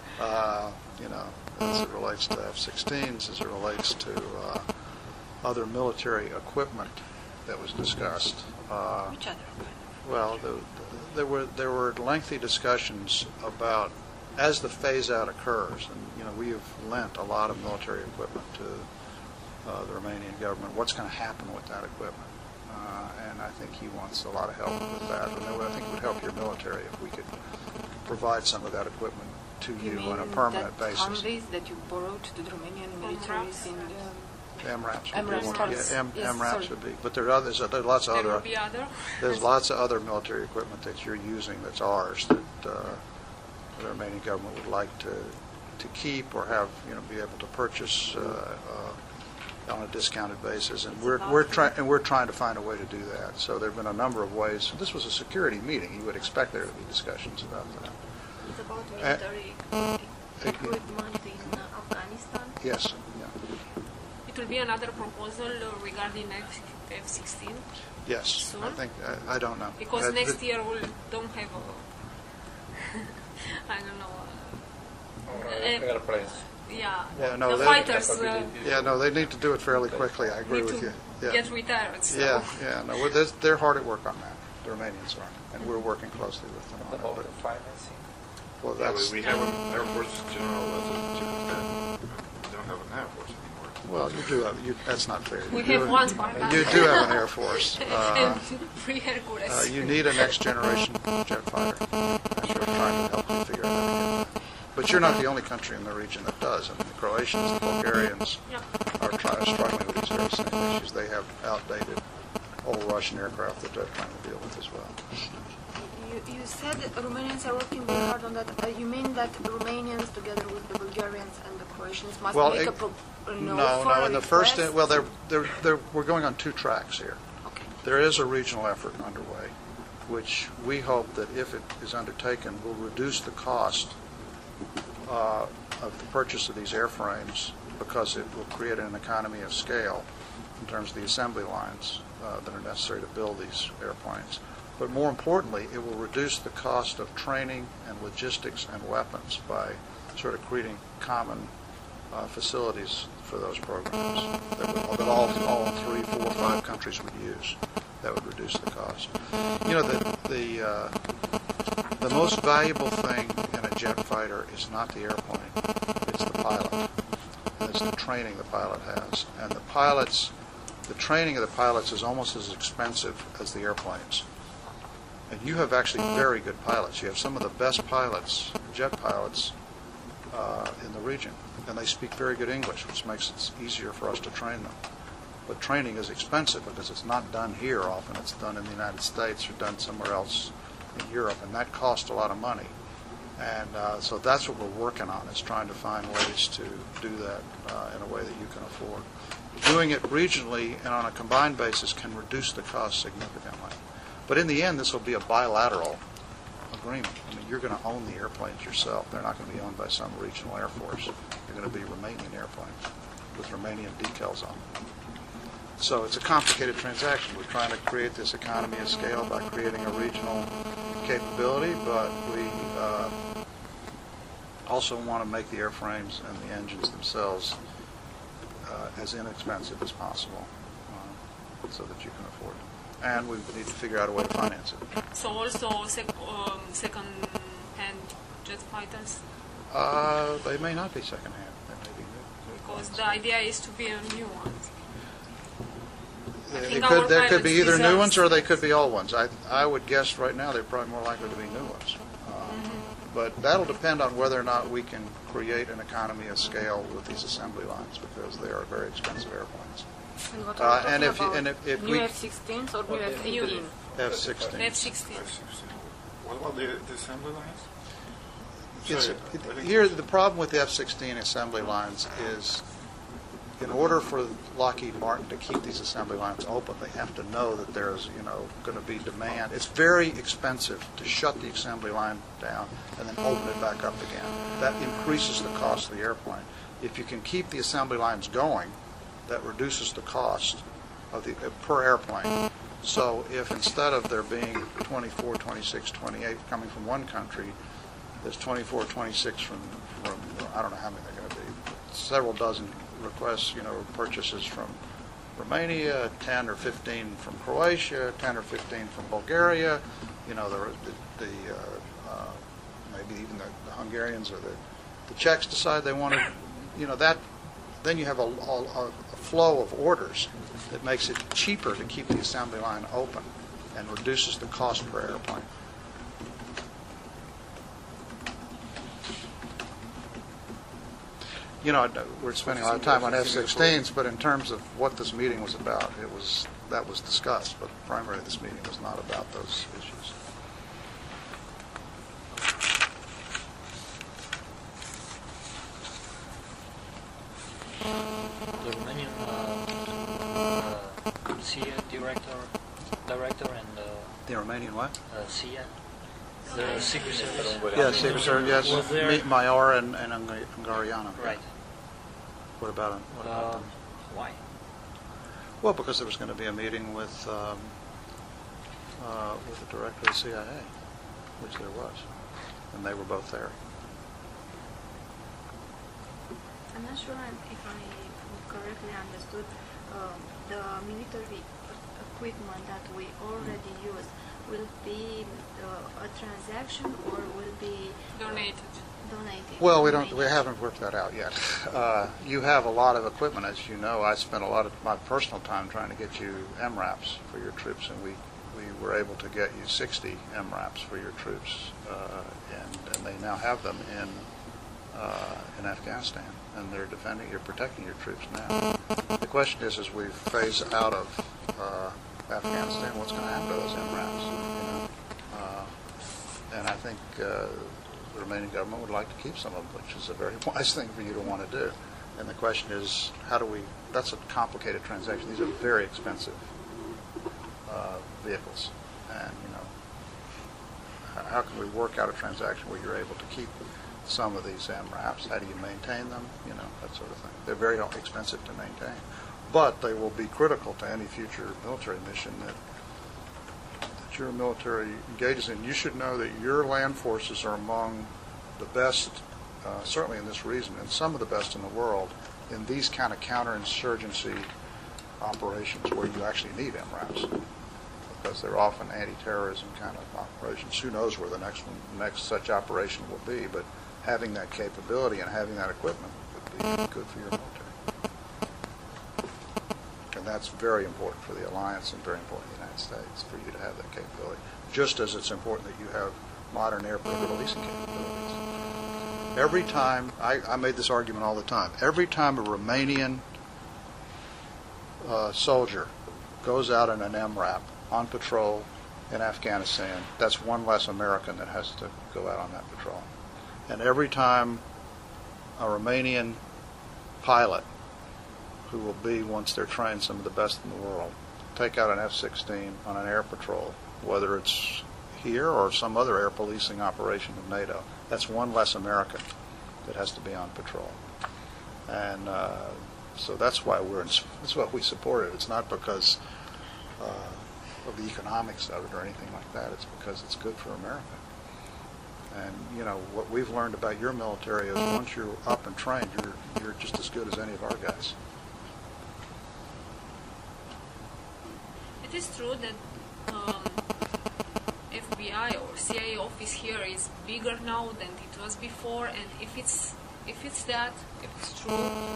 [SPEAKER 2] As it relates to F-16s, as it relates to other military equipment that was discussed.
[SPEAKER 8] Which other?
[SPEAKER 2] Well, there were lengthy discussions about, as the phase-out occurs, and we have lent a lot of military equipment to the Romanian government. What's going to happen with that equipment? And I think he wants a lot of help with that. And I think it would help your military if we could provide some of that equipment to you on a permanent basis.
[SPEAKER 6] Humvees that you borrowed to the Romanian militaries in the
[SPEAKER 2] MRAPs.
[SPEAKER 6] MRAPs
[SPEAKER 2] would be. But there are others. There's lots of
[SPEAKER 4] There
[SPEAKER 2] other.
[SPEAKER 4] will be other.
[SPEAKER 2] There's lots of other military equipment that you're using that's ours that the Romanian government would like to keep or have be able to purchase on a discounted basis, and we're trying to find a way to do that. So there have been a number of ways. This was a security meeting. You would expect there to be discussions about that.
[SPEAKER 8] It's about military equipment in Afghanistan.
[SPEAKER 2] Yes. Yeah.
[SPEAKER 4] It will be another proposal regarding F-16.
[SPEAKER 2] Yes.
[SPEAKER 4] Soon?
[SPEAKER 2] I think I don't know.
[SPEAKER 4] Because next year we don't have a, I don't know.
[SPEAKER 1] Airplanes.
[SPEAKER 4] Yeah.
[SPEAKER 2] Yeah, no,
[SPEAKER 4] the
[SPEAKER 2] they-
[SPEAKER 4] fighters.
[SPEAKER 2] Yeah, no, they need to do it fairly quickly. I agree
[SPEAKER 4] Need
[SPEAKER 2] with
[SPEAKER 4] to
[SPEAKER 2] you. Yeah.
[SPEAKER 4] get retired. So.
[SPEAKER 2] Yeah. No, they're hard at work on that. The Romanians are, and we're working closely with them on
[SPEAKER 5] About the
[SPEAKER 2] it.
[SPEAKER 5] financing?
[SPEAKER 2] Well,
[SPEAKER 5] Yeah,
[SPEAKER 2] that's
[SPEAKER 5] we have an Air Force General as a Japan. We don't have an Air Force anymore.
[SPEAKER 2] well, you do have. That's not fair.
[SPEAKER 4] We
[SPEAKER 2] You
[SPEAKER 4] have
[SPEAKER 2] do-
[SPEAKER 4] one Spartan.
[SPEAKER 2] You do have an Air Force.
[SPEAKER 4] And 3 Hercules.
[SPEAKER 2] You need a next generation jet fighter. And we're trying to help you figure out how to get that. But you're not the only country in the region that does. I mean, the Croatians, the Bulgarians
[SPEAKER 4] Yeah.
[SPEAKER 2] are struggling with these very same issues. They have outdated old Russian aircraft that they're trying to deal with as well.
[SPEAKER 6] You said that Romanians are working very hard on that. You mean that Romanians, together with the Bulgarians and the Croatians, must
[SPEAKER 2] Well,
[SPEAKER 6] make
[SPEAKER 2] it-
[SPEAKER 6] no.
[SPEAKER 2] In the first, we're going on two tracks here.
[SPEAKER 6] Okay.
[SPEAKER 2] There is a regional effort underway, which we hope that if it is undertaken, will reduce the cost of the purchase of these airframes because it will create an economy of scale in terms of the assembly lines that are necessary to build these airplanes. But more importantly, it will reduce the cost of training and logistics and weapons by sort of creating common facilities for those programs that all 3, 4, 5 countries would use. That would reduce the cost. You know, the most valuable thing in a jet fighter is not the airplane, it's the pilot. And it's the training the pilot has. And the training of the pilots is almost as expensive as the airplanes. And you have actually very good pilots. You have some of the best pilots, jet pilots, in the region. And they speak very good English, which makes it easier for us to train them. But training is expensive because it's not done here often. It's done in the United States or done somewhere else in Europe, and that costs a lot of money. And so that's what we're working on, is trying to find ways to do that in a way that you can afford. Doing it regionally and on a combined basis can reduce the cost significantly. But in the end, this will be a bilateral agreement. I mean, you're going to own the airplanes yourself. They're not going to be owned by some regional air force. They're going to be Romanian airplanes with Romanian decals on them. So it's a complicated transaction. We're trying to create this economy of scale by creating a regional capability, but we also want to make the airframes and the engines themselves as inexpensive as possible so that you can afford them. And we need to figure out a way to finance it.
[SPEAKER 4] So also second-hand jet fighters,
[SPEAKER 2] They may not be secondhand. They may be new
[SPEAKER 4] because
[SPEAKER 2] ones.
[SPEAKER 4] the idea is to be a new one. I
[SPEAKER 2] There
[SPEAKER 4] think our
[SPEAKER 2] could be
[SPEAKER 4] pilots
[SPEAKER 2] either new
[SPEAKER 4] deserve-
[SPEAKER 2] ones or they could be old ones. I would guess right now they're probably more likely to be new ones. But that'll depend on whether or not we can create an economy of scale with these assembly lines, because they are very expensive airplanes.
[SPEAKER 6] And what are we
[SPEAKER 2] And
[SPEAKER 6] talking
[SPEAKER 2] if
[SPEAKER 6] about?
[SPEAKER 2] if
[SPEAKER 6] New
[SPEAKER 2] we
[SPEAKER 6] F-16s or new
[SPEAKER 4] New
[SPEAKER 6] F-18?
[SPEAKER 2] F-16,
[SPEAKER 4] F-16.
[SPEAKER 5] What about the assembly lines?
[SPEAKER 2] It's,
[SPEAKER 5] Sorry, I think-
[SPEAKER 2] here, the problem with the F-16 assembly lines is, in order for Lockheed Martin to keep these assembly lines open, they have to know that there's, going to be demand. It's very expensive to shut the assembly line down and then open it back up again. That increases the cost of the airplane. If you can keep the assembly lines going, that reduces the cost of the per airplane. So if instead of there being 24, 26, 28 coming from one country, there's 24, 26 from I don't know how many they're going to be, several dozen requests, purchases from Romania, 10 or 15 from Croatia, 10 or 15 from Bulgaria, maybe even the Hungarians or the Czechs decide they want to, that, then you have a flow of orders that makes it cheaper to keep the assembly line open and reduces the cost per airplane. We're spending a lot of time on F-16s, but in terms of what this meeting was about, that was discussed, but primarily this meeting was not about those issues.
[SPEAKER 7] The Romanian CIA director and
[SPEAKER 2] The Romanian what?
[SPEAKER 7] CIA, the Secret Service.
[SPEAKER 2] Yes, Secret Service, yes.
[SPEAKER 7] Was there-
[SPEAKER 2] Mayor and Ungariano.
[SPEAKER 7] Right.
[SPEAKER 2] What about them?
[SPEAKER 7] Why?
[SPEAKER 2] Well, because there was going to be a meeting with the director of the CIA, which there was, and they were both there.
[SPEAKER 8] I'm not sure if I correctly understood. the military equipment that we already use will be a transaction or will be
[SPEAKER 4] Donated.
[SPEAKER 8] donated?
[SPEAKER 2] Well, we
[SPEAKER 8] Donated.
[SPEAKER 2] haven't worked that out yet. You have a lot of equipment, as you know. I spent a lot of my personal time trying to get you MRAPs for your troops, and we were able to get you 60 MRAPs for your troops, and they now have them in Afghanistan, and you're protecting your troops now. The question is, as we phase out of Afghanistan, what's going to happen to those MRAPs? You know? And I think the Romanian government would like to keep some of them, which is a very wise thing for you to want to do. And the question is, that's a complicated transaction. These are very expensive vehicles. And, you know, how can we work out a transaction where you're able to keep some of these MRAPs? How do you maintain them? You know, that sort of thing. They're very expensive to maintain. But they will be critical to any future military mission that your military engages in. You should know that your land forces are among the best, certainly in this region, and some of the best in the world in these kind of counterinsurgency operations where you actually need MRAPs, because they're often anti-terrorism kind of operations. Who knows where the next such operation will be, but having that capability and having that equipment would be good for your military. And that's very important for the alliance and very important for the United States, for you to have that capability, just as it's important that you have modern airport releasing capabilities. Every time, I made this argument all the time, every time a Romanian soldier goes out in an MRAP on patrol in Afghanistan, that's one less American that has to go out on that patrol. And every time a Romanian pilot, who will be, once they're trained, some of the best in the world, take out an F-16 on an air patrol, whether it's here or some other air policing operation of NATO, that's one less American that has to be on patrol. And so that's why we support it. It's not because of the economics of it or anything like that. It's because it's good for America. And, you know, what we've learned about your military is once you're up and trained, you're just as good as any of our guys.
[SPEAKER 4] It is true that FBI or CIA office here is bigger now than it was before, and if it's true,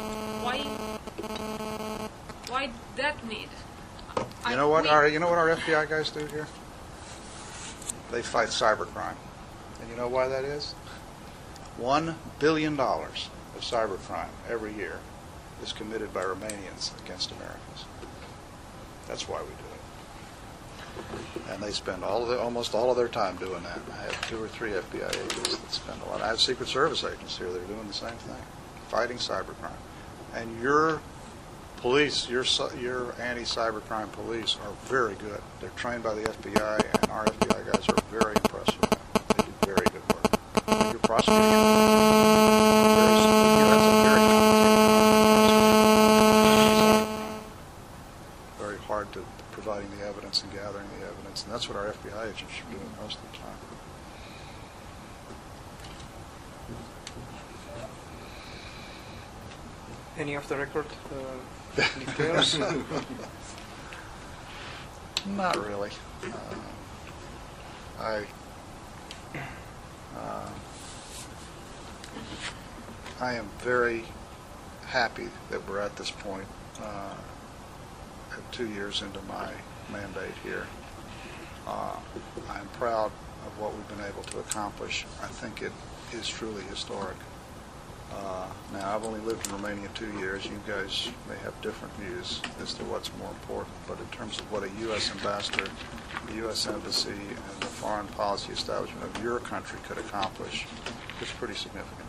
[SPEAKER 4] why that need?
[SPEAKER 2] You know what our FBI guys do here? They fight cybercrime. And you know why that is? $1 billion of cybercrime every year is committed by Romanians against Americans. That's why we do it. And they spend almost all of their time doing that. I have 2 or 3 FBI agents that spend a lot. I have Secret Service agents here that are doing the same thing, fighting cybercrime. And your police, your anti-cybercrime police are very good. They're trained by the FBI, and our FBI guys are very impressed with them. They do very good work. And your prosecutors, that's a very complicated process. Very hard to providing the evidence and gathering the evidence, and that's what our FBI agents are doing most of the time.
[SPEAKER 3] Any off the record details?
[SPEAKER 2] Not really. I am very happy that we're at this point, 2 years into my mandate here. I'm proud of what we've been able to accomplish. I think it is truly historic. Now, I've only lived in Romania 2 years. You guys may have different views as to what's more important, but in terms of what a U.S. ambassador, the U.S. Embassy, and the foreign policy establishment of your country could accomplish, it's pretty significant.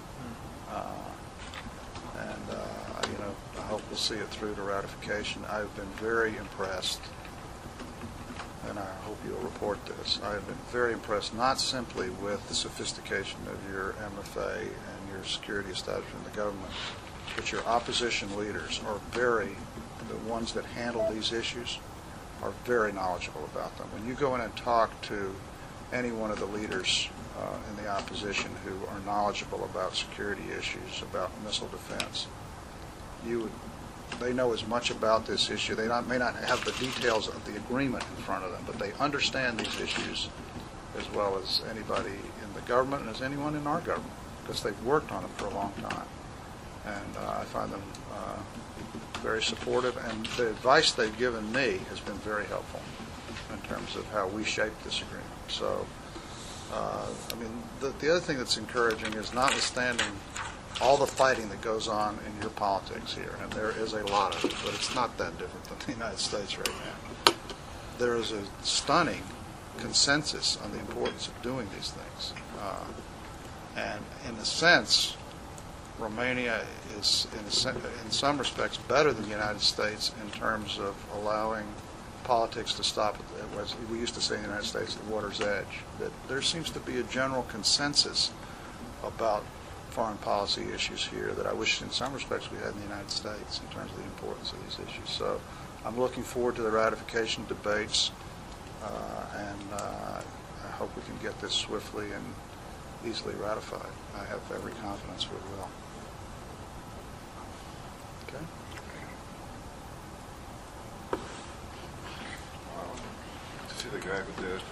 [SPEAKER 2] I hope we'll see it through to ratification. I've been very impressed, and I hope you'll report this. I have been very impressed not simply with the sophistication of your MFA and your security establishment in the government, but your opposition leaders are the ones that handle these issues are very knowledgeable about them. When you go in and talk to any one of the leaders in the opposition who are knowledgeable about security issues, about missile defense, you would they know as much about this issue. They may not have the details of the agreement in front of them, but they understand these issues as well as anybody in the government and as anyone in our government, because they've worked on them for a long time. And I find them very supportive, and the advice they've given me has been very helpful in terms of how we shape this agreement. So, I mean, the other thing that's encouraging is, notwithstanding all the fighting that goes on in your politics here, and there is a lot of it, but it's not that different than the United States right now, there is a stunning consensus on the importance of doing these things. And in a sense, Romania is, in some respects, better than the United States in terms of allowing politics to stop at, as we used to say in the United States, the water's edge. That there seems to be a general consensus about foreign policy issues here that I wish in some respects we had in the United States in terms of the importance of these issues. So I'm looking forward to the ratification debates, and I hope we can get this swiftly and easily ratified. I have every confidence we will. Okay.
[SPEAKER 5] To see the guy with the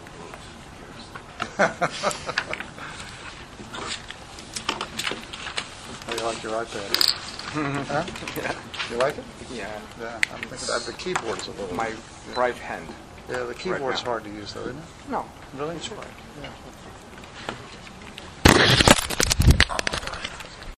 [SPEAKER 2] How do you like your iPad? Huh?
[SPEAKER 9] Yeah.
[SPEAKER 2] You like it?
[SPEAKER 9] Yeah.
[SPEAKER 2] Yeah. I'm thinking that the keyboard's a little.
[SPEAKER 9] My right hand.
[SPEAKER 2] Yeah, the keyboard's
[SPEAKER 9] now.
[SPEAKER 2] hard to use, though, isn't it?
[SPEAKER 9] No.
[SPEAKER 2] Really?
[SPEAKER 9] It's right.
[SPEAKER 2] Yeah.